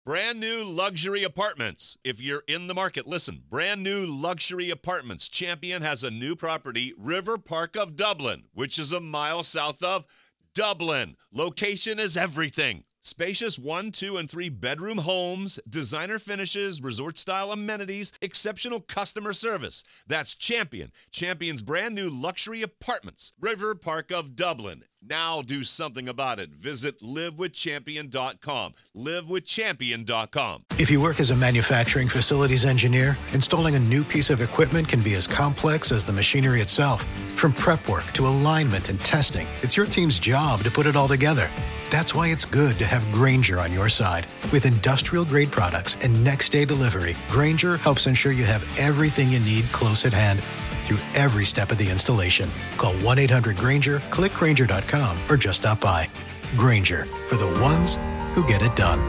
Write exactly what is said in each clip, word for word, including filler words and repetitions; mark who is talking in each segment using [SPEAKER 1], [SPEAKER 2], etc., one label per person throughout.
[SPEAKER 1] Brand new luxury apartments. If you're in the market, listen. Brand new luxury apartments. Champion has a new property, River Park of Dublin, which is a mile south of Dublin. Location is everything. Spacious one, two, and three bedroom homes, designer finishes, resort-style amenities, exceptional customer service. That's Champion. Champion's brand new luxury apartments. River Park of Dublin. Now do something about it. Visit live with champion dot com. live with champion dot com.
[SPEAKER 2] If you work as a manufacturing facilities engineer, installing a new piece of equipment can be as complex as the machinery itself. From prep work to alignment and testing, it's your team's job to put it all together. That's why it's good to have Grainger on your side. With industrial-grade products and next-day delivery, Grainger helps ensure you have everything you need close at hand through every step of the installation. Call one eight hundred Grainger, click Grainger dot com, or just stop by. Grainger, for the ones who get it done.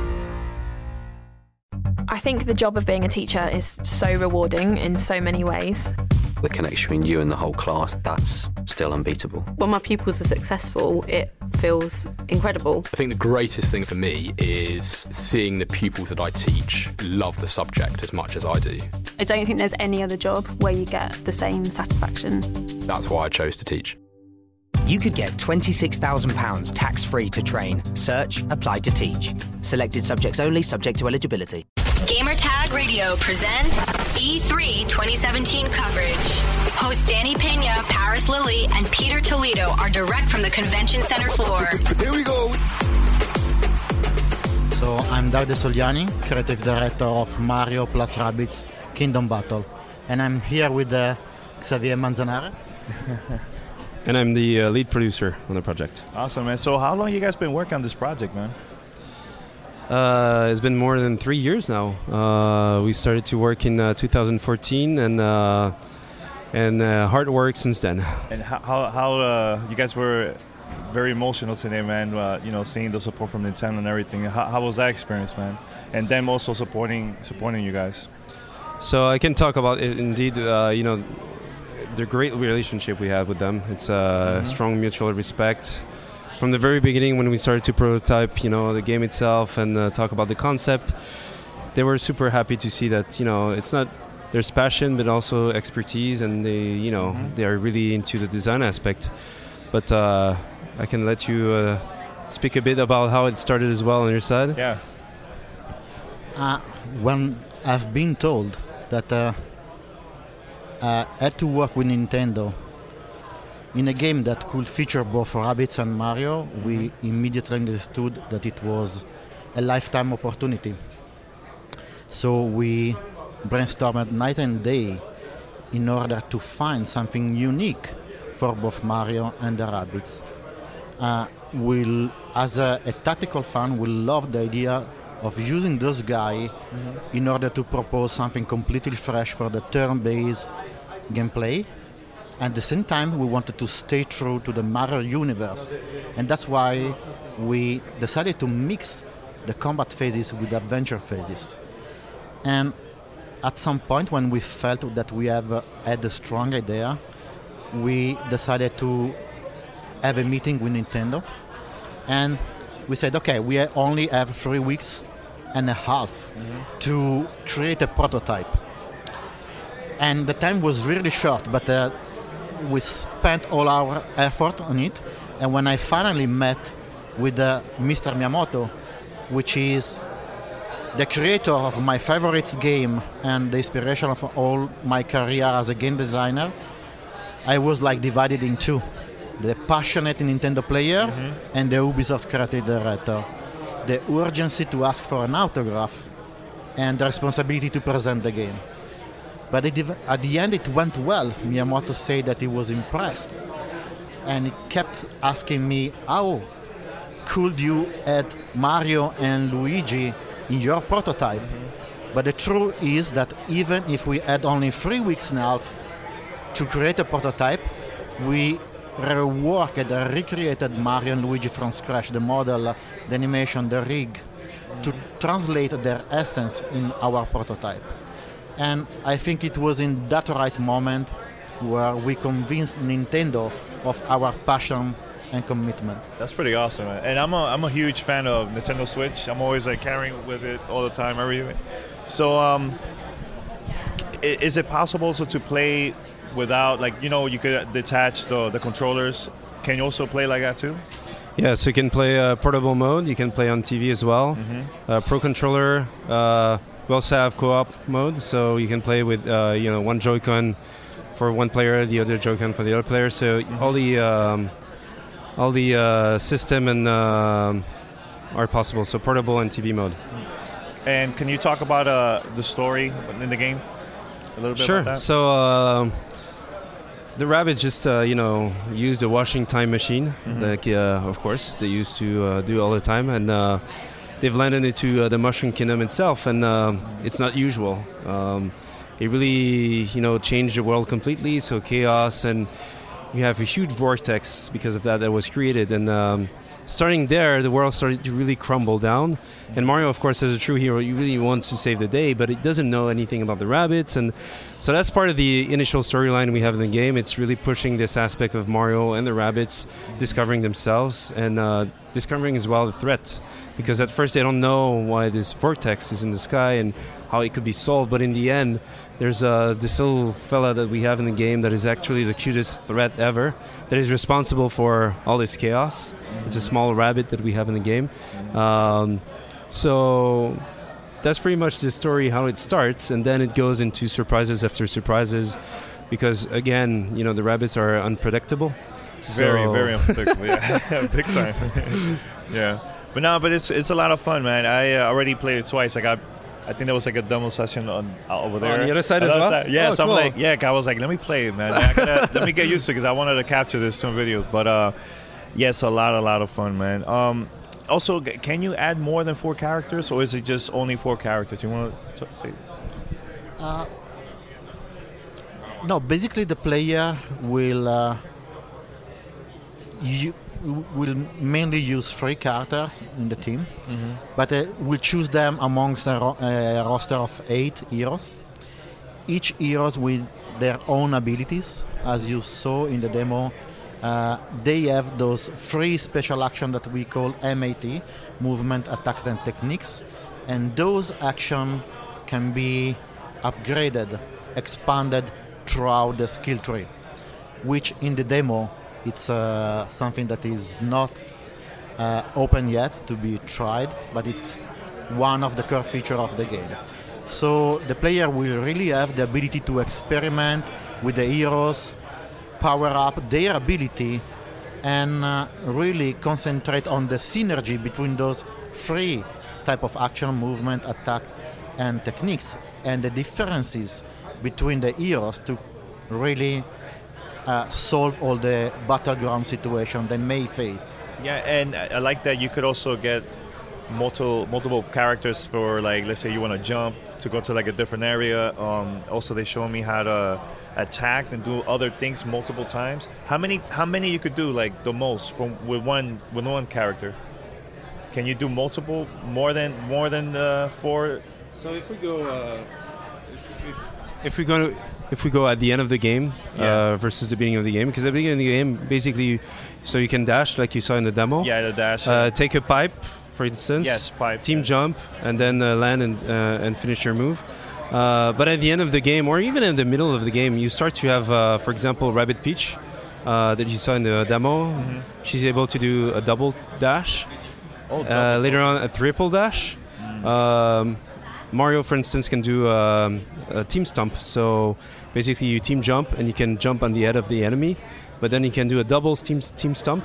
[SPEAKER 3] I think the job of being a teacher is so rewarding in so many ways.
[SPEAKER 4] The connection between you and the whole class, that's still unbeatable.
[SPEAKER 5] When my pupils are successful, it feels incredible.
[SPEAKER 6] I think the greatest thing for me is seeing the pupils that I teach love the subject as much as I do.
[SPEAKER 7] I don't think there's any other job where you get the same satisfaction.
[SPEAKER 6] That's why I chose to teach.
[SPEAKER 8] You could get twenty-six thousand pounds tax-free to train. Search Apply to Teach. Selected subjects only, subject to eligibility.
[SPEAKER 9] Gamertag Radio presents E three twenty seventeen coverage. Hosts Danny Pena, Paris Lilly, and Peter Toledo are direct from the convention center floor.
[SPEAKER 10] Here we go.
[SPEAKER 11] So I'm Davide Soliani, creative director of Mario plus Rabbids Kingdom Battle, and I'm here with uh, Xavier Manzanares.
[SPEAKER 12] And I'm the uh, lead producer on the project.
[SPEAKER 13] Awesome, man. So how long you guys been working on this project, man?
[SPEAKER 12] Uh, it's been more than three years now. Uh, we started to work in uh, two thousand fourteen, and uh, and uh, hard work since then.
[SPEAKER 13] And how how, how uh, you guys were very emotional today, man. Uh, you know, seeing the support from Nintendo and everything. How, how was that experience, man? And them also supporting supporting you guys.
[SPEAKER 12] So I can talk about it. Indeed, uh, you know, the great relationship we have with them. It's a mm-hmm. strong mutual respect. From the very beginning, when we started to prototype, you know, the game itself and uh, talk about the concept, they were super happy to see that, you know, it's not there's passion, but also expertise, and they, you know, mm-hmm. they are really into the design aspect. But uh, I can let you uh, speak a bit about how it started as well on your side.
[SPEAKER 13] Yeah.
[SPEAKER 11] Uh, when I've been told that uh, I had to work with Nintendo in a game that could feature both Rabbids and Mario, we immediately understood that it was a lifetime opportunity. So we brainstormed night and day in order to find something unique for both Mario and the Rabbids. Uh, we'll, as a, a tactical fan, we love the idea of using those guys mm-hmm. in order to propose something completely fresh for the turn-based gameplay. At the same time, we wanted to stay true to the Mario universe, and that's why we decided to mix the combat phases with adventure phases. And at some point, when we felt that we have uh, had a strong idea, we decided to have a meeting with Nintendo, and we said, okay, we only have three weeks and a half mm-hmm. to create a prototype. And the time was really short, but uh, we spent all our effort on it. And when I finally met with uh, Mister Miyamoto, which is the creator of my favorite game and the inspiration of all my career as a game designer, I was like divided in two. The passionate Nintendo player mm-hmm. and the Ubisoft creative director. The urgency to ask for an autograph and the responsibility to present the game. But it, at the end it went well. Miyamoto said that he was impressed. And he kept asking me, how could you add Mario and Luigi in your prototype? Mm-hmm. But the truth is that even if we had only three weeks and a half to create a prototype, we reworked and recreated Mario and Luigi from scratch, the model, the animation, the rig, mm-hmm. to translate their essence in our prototype. And I think it was in that right moment where we convinced Nintendo of our passion and commitment.
[SPEAKER 13] That's pretty awesome, man. And I'm a I'm a huge fan of Nintendo Switch. I'm always like carrying with it all the time, everything. So, um, is it possible also to play without, like, you know, you could detach the the controllers? Can you also play like that too?
[SPEAKER 12] Yeah, so you can play uh, portable mode. You can play on T V as well.
[SPEAKER 13] Mm-hmm.
[SPEAKER 12] Uh, Pro controller. Uh, we also have co-op mode, so you can play with uh, you know one Joy-Con for one player, the other Joy-Con for the other player. So mm-hmm. all the um, all the uh, system and uh, are possible. So portable and T V mode.
[SPEAKER 13] And can you talk about uh, the story in the game? A little bit
[SPEAKER 12] sure.
[SPEAKER 13] about that?
[SPEAKER 12] So. Uh, The rabbits just, uh, you know, used a washing time machine,
[SPEAKER 13] Mm-hmm.
[SPEAKER 12] like, uh, of course, they used to uh, do all the time, and uh, they've landed into uh, the Mushroom Kingdom itself, and uh, it's not usual. Um, it really, you know, changed the world completely, so chaos, and you have a huge vortex because of that that was created, and um, starting there, the world started to really crumble down. And Mario, of course, as a true hero, he really wants to save the day, but he doesn't know anything about the rabbits. And so that's part of the initial storyline we have in the game. It's really pushing this aspect of Mario and the rabbits discovering themselves and uh, discovering as well the threat. Because at first they don't know why this vortex is in the sky and how it could be solved. But in the end, there's uh, this little fella that we have in the game that is actually the cutest threat ever, that is responsible for all this chaos. It's a small rabbit that we have in the game. Um, so that's pretty much the story, how it starts, and then it goes into surprises after surprises, because again, you know, the rabbits are unpredictable.
[SPEAKER 13] Very,
[SPEAKER 12] so
[SPEAKER 13] very unpredictable. Yeah, big time. Yeah, but no, but it's it's a lot of fun, man. I uh, already played it twice. I got, I think there was like a demo session on uh, over there.
[SPEAKER 12] On the other side as well.
[SPEAKER 13] Side. Yeah,
[SPEAKER 12] oh,
[SPEAKER 13] so
[SPEAKER 12] cool.
[SPEAKER 13] I'm like, yeah, I was like, let me play it, man. I gotta, let me get used to it because I wanted to capture this on video. But uh, yes, a lot, a lot of fun, man. Um, also, can you add more than four characters, or is it just only four characters? You want to say?
[SPEAKER 11] Uh, no, basically the player will uh, you will mainly use three characters in the team,
[SPEAKER 13] mm-hmm.
[SPEAKER 11] but uh, we'll choose them amongst a ro- uh, roster of eight heroes. Each heroes with their own abilities, as you saw in the demo. Uh, they have those three special actions that we call M A T, movement, attack, and techniques, and those actions can be upgraded, expanded throughout the skill tree, which in the demo it's uh, something that is not uh, open yet to be tried, but it's one of the core features of the game. So the player will really have the ability to experiment with the heroes, power up their ability, and uh, really concentrate on the synergy between those three type of action, movement, attacks, and techniques, and the differences between the heroes to really uh, solve all the battleground situation they may face.
[SPEAKER 13] Yeah, and I like that you could also get multiple multiple characters for, like, let's say you want to jump to go to like a different area. Um, also, they show me how to attack and do other things multiple times. How many how many you could do, like, the most from with one with one character? Can you do multiple more than more than uh, four?
[SPEAKER 12] So if we go, uh, if, if, if we go to, if we go at the end of the game
[SPEAKER 13] Yeah.
[SPEAKER 12] uh, versus the beginning of the game, because at the beginning of the game, basically, so you can dash like you saw in the demo.
[SPEAKER 13] Yeah, the dash.
[SPEAKER 12] Uh, take a pipe, for instance.
[SPEAKER 13] Yes, pipe.
[SPEAKER 12] Team
[SPEAKER 13] yeah.
[SPEAKER 12] jump, and then uh, land and uh, and finish your move. Uh, but at the end of the game, or even in the middle of the game, you start to have, uh, for example, Rabbit Peach uh, that you saw in the demo.
[SPEAKER 13] Mm-hmm.
[SPEAKER 12] She's able to do a double dash.
[SPEAKER 13] Oh,
[SPEAKER 12] Uh,
[SPEAKER 13] double.
[SPEAKER 12] later on, a triple dash.
[SPEAKER 13] Mm.
[SPEAKER 12] Um, Mario, for instance, can do um, a team stomp. So basically, you team jump and you can jump on the head of the enemy, but then you can do a double team team stomp,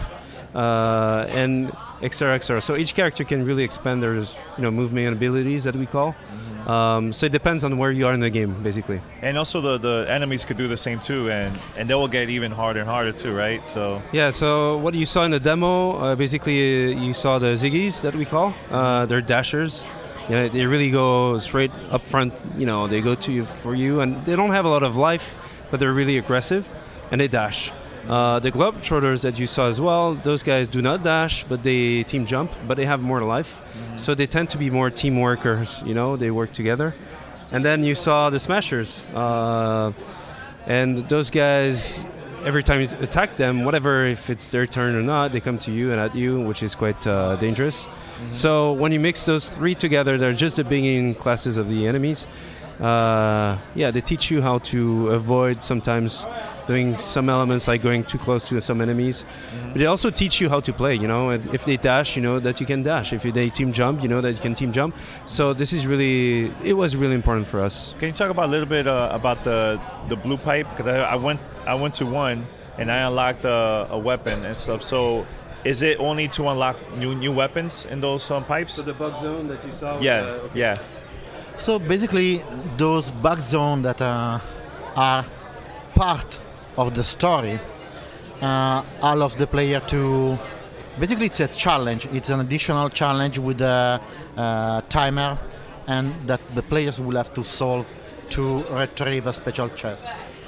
[SPEAKER 12] uh, and et cetera, et cetera. So each character can really expand their, you know, movement abilities that we call.
[SPEAKER 13] Mm-hmm.
[SPEAKER 12] Um, so it depends on where you are in the game, basically.
[SPEAKER 13] And also the, the enemies could do the same too, and, and they will get even harder and harder too, right? So
[SPEAKER 12] Yeah, so what you saw in the demo, uh, basically uh, you saw the Ziggies that we call. Uh, they're dashers. You know, they really go straight up front, you know, they go to you for you, and they don't have a lot of life, but they're really aggressive, and they dash. Uh, the Globetrotters that you saw as well, those guys do not dash, but they team jump, but they have more life. Mm-hmm. So they tend to be more team workers, you know, they work together. And then you saw the Smashers, uh, and those guys every time you attack them, whatever, if it's their turn or not, they come to you and at you, which is quite uh, dangerous. Mm-hmm. So when you mix those three together, they're just the beginning classes of the enemies. Uh, yeah, they teach you how to avoid sometimes doing some elements like going too close to some enemies. Mm-hmm. But they also teach you how to play, you know. If they dash, you know that you can dash. If they team jump, you know that you can team jump. So this is really, it was really important for us.
[SPEAKER 13] Can you talk about a little bit uh, about the the blue pipe? Because I, I went I went to one and I unlocked a, a weapon and stuff. So is it only to unlock new new weapons in those um, pipes?
[SPEAKER 12] So the bug zone that you saw?
[SPEAKER 13] Yeah,
[SPEAKER 12] uh, okay.
[SPEAKER 13] yeah.
[SPEAKER 11] So basically, those bug zones that uh, are part of the story uh, allows the player to. Basically, it's a challenge. It's an additional challenge with a, a timer, and that the players will have to solve to retrieve a special chest.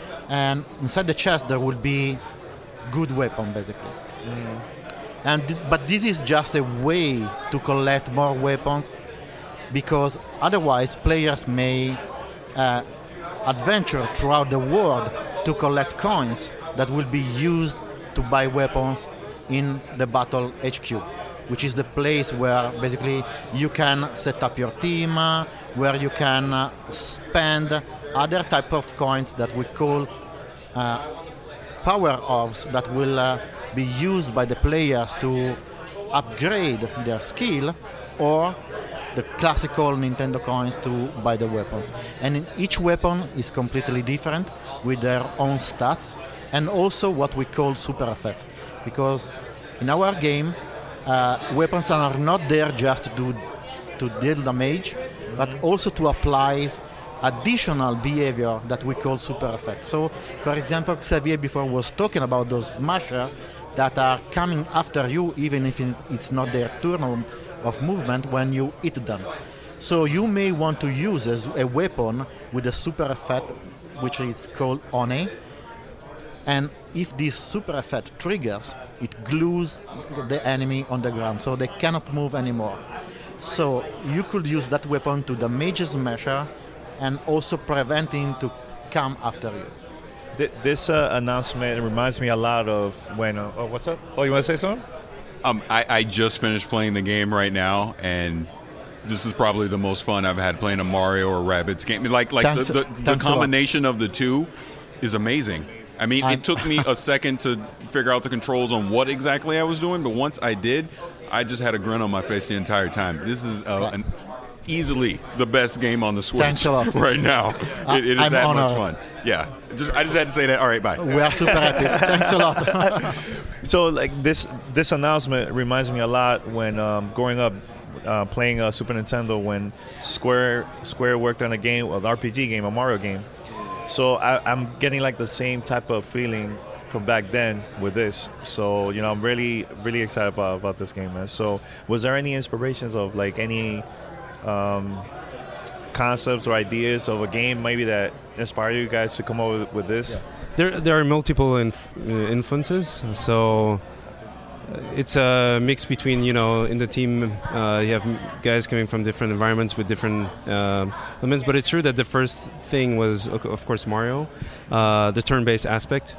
[SPEAKER 11] And inside the chest, there will be good weapon, basically. Mm. And th- but this is just a way to collect more weapons, because otherwise players may uh, adventure throughout the world to collect coins that will be used to buy weapons in the battle H Q, which is the place where basically you can set up your team, uh, where you can uh, spend other type of coins that we call uh, power orbs, that will uh, be used by the players to upgrade their skill, or the classical Nintendo coins to buy the weapons. And in each weapon is completely different with their own stats, and also what we call super effect. Because in our game, uh, weapons are not there just to, to deal damage, mm-hmm. but also to apply additional behavior that we call super effect. So, for example, Xavier before was talking about those smashers that are coming after you, even if it's not their turn of movement when you hit them. So you may want to use as a weapon with a super effect, which is called One. And if this super effect triggers, it glues the enemy on the ground, so they cannot move anymore. So you could use that weapon to damage Smasher and also prevent him to come after you.
[SPEAKER 13] This uh, announcement reminds me a lot of when... Uh, oh, what's up? Oh, you want to say something?
[SPEAKER 10] Um, I, I just finished playing the game right now, and this is probably the most fun I've had playing a Mario or Rabbids game. Like, like
[SPEAKER 11] thanks,
[SPEAKER 10] the, the, the combination of the two is amazing. I mean, I'm, it took me a second to figure out the controls on what exactly I was doing, but once I did, I just had a grin on my face the entire time. This is uh, an, easily the best game on the Switch right now. It, it is
[SPEAKER 11] I'm
[SPEAKER 10] that
[SPEAKER 11] honored.
[SPEAKER 10] much fun. Yeah, just, I just had to say that. All right, bye.
[SPEAKER 11] We are super happy. Thanks a lot.
[SPEAKER 13] So, like this, this announcement reminds me a lot when um, growing up, uh, playing uh, Super Nintendo, when Square Square worked on a game, an R P G game, a Mario game. So I, I'm getting like the same type of feeling from back then with this. So you know, I'm really, really excited about about this game, man. So, was there any inspirations of like any um, concepts or ideas of a game maybe that inspired you guys to come up with, with this? Yeah.
[SPEAKER 12] There, there are multiple inf- uh, influences. So uh, it's a mix between, you know, in the team uh, you have guys coming from different environments with different uh, elements. But it's true that the first thing was, of course, Mario, uh, the turn-based aspect.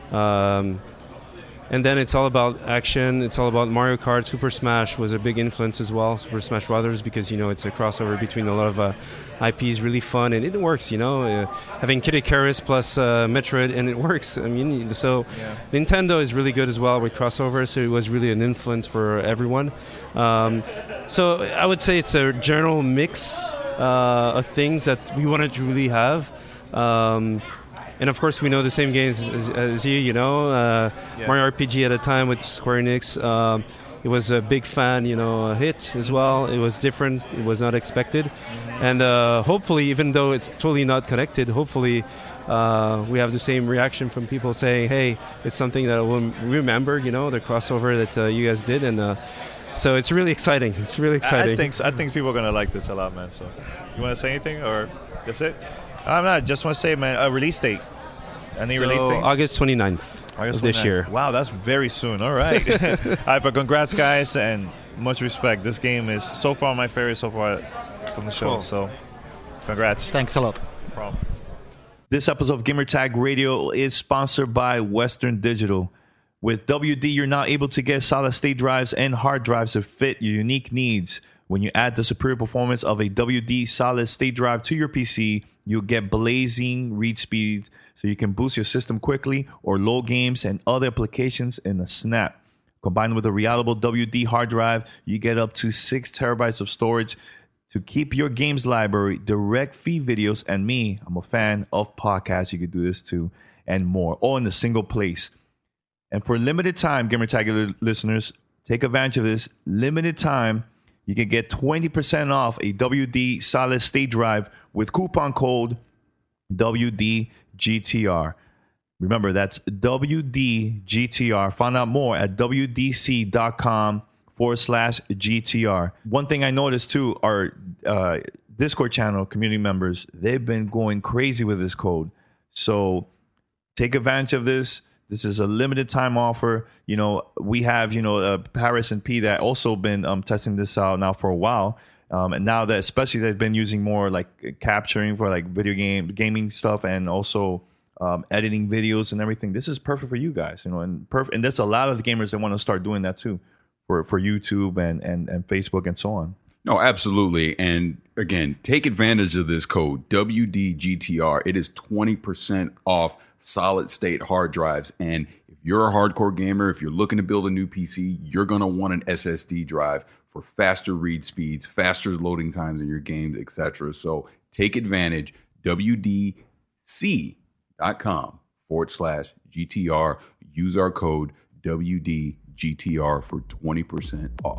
[SPEAKER 12] Um, And then it's all about action. It's all about Mario Kart. Super Smash was a big influence as well. Super Smash Brothers, because you know it's a crossover between a lot of uh, I Ps. Really fun, and it works. You know, uh, having Kid Icarus plus uh, Metroid, and it works. I mean, so yeah. Nintendo is really good as well with crossovers. So it was really an influence for everyone. Um, so I would say it's a general mix uh, of things that we wanted to really have. Um, And of course, we know the same games as, as you, you know. Uh, yeah. Mario R P G at a time with Square Enix. Um, it was a big fan, you know, hit as well. It was different. It was not expected. Mm-hmm. And uh, hopefully, even though it's totally not connected, hopefully uh, we have the same reaction from people saying, hey, it's something that we'll remember, you know, the crossover that uh, you guys did. And uh, so it's really exciting. It's really exciting.
[SPEAKER 13] I, I think so. I think people are going to like this a lot, man. So you want to say anything, or that's it? I'm not. Just want to say, man, a release date. Any
[SPEAKER 12] so
[SPEAKER 13] release date?
[SPEAKER 12] August twenty-ninth
[SPEAKER 13] August
[SPEAKER 12] of this year.
[SPEAKER 13] Wow, that's very soon. All right. All right, but congrats, guys, and much respect. This game is so far my favorite so far from the show. Cool. So congrats.
[SPEAKER 11] Thanks a lot.
[SPEAKER 13] No problem. This episode of Gamertag Radio is sponsored by Western Digital. With W D, you're now able to get solid-state drives and hard drives to fit your unique needs. When you add the superior performance of a W D solid-state drive to your P C, you'll get blazing read speed so you can boost your system quickly or load games and other applications in a snap. Combined with a reliable W D hard drive, you get up to six terabytes of storage to keep your games library, direct feed videos, and me, I'm a fan of podcasts, you could do this too, and more, all in a single place. And for limited time, Gamertag listeners, take advantage of this. Limited time, you can get twenty percent off a W D solid state drive with coupon code W D G T R. Remember, that's W D G T R. Find out more at W D C dot com forward slash G T R. One thing I noticed too, our uh, Discord channel community members, they've been going crazy with this code. So take advantage of this. This is a limited time offer. You know, we have, you know, uh, Paris and P that also been um, testing this out now for a while. Um, and now that especially they've been using more like capturing for like video game gaming stuff and also um, editing videos and everything. This is perfect for you guys, you know, and perfect. And there's a lot of the gamers that want to start doing that too for, for YouTube and, and, and Facebook and so on.
[SPEAKER 10] No, absolutely. And again, take advantage of this code W D G T R. It is twenty percent off solid state hard drives. And if you're a hardcore gamer, if you're looking to build a new P C, you're going to want an S S D drive for faster read speeds, faster loading times in your games, et cetera. So take advantage, W D C dot com forward slash G T R. Use our code W D G T R for twenty percent off.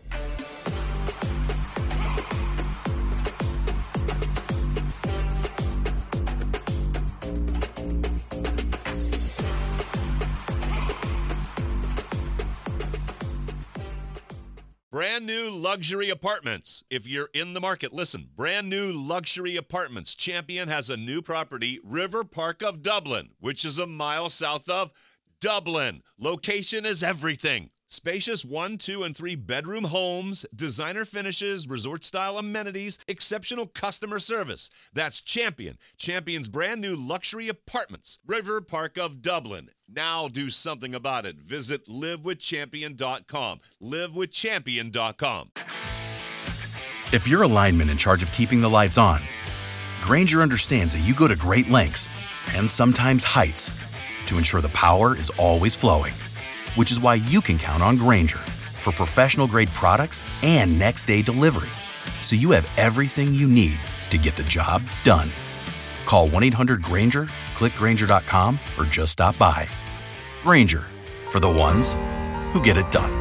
[SPEAKER 1] Brand new luxury apartments. If you're in the market, listen. Brand new luxury apartments. Champion has a new property, River Park of Dublin, which is a mile south of Dublin. Location is everything. Spacious one, two, and three bedroom homes, designer finishes, resort-style amenities, exceptional customer service. That's Champion. Champion's brand new luxury apartments, River Park of Dublin. Now do something about it. Visit live with champion dot com. live with champion dot com.
[SPEAKER 14] If you're a lineman in charge of keeping the lights on, Grainger understands that you go to great lengths and sometimes heights to ensure the power is always flowing. Which is why you can count on Grainger for professional-grade products and next-day delivery, so you have everything you need to get the job done. Call one eight hundred Grainger, click Grainger dot com, or just stop by. Grainger, for the ones who get it done.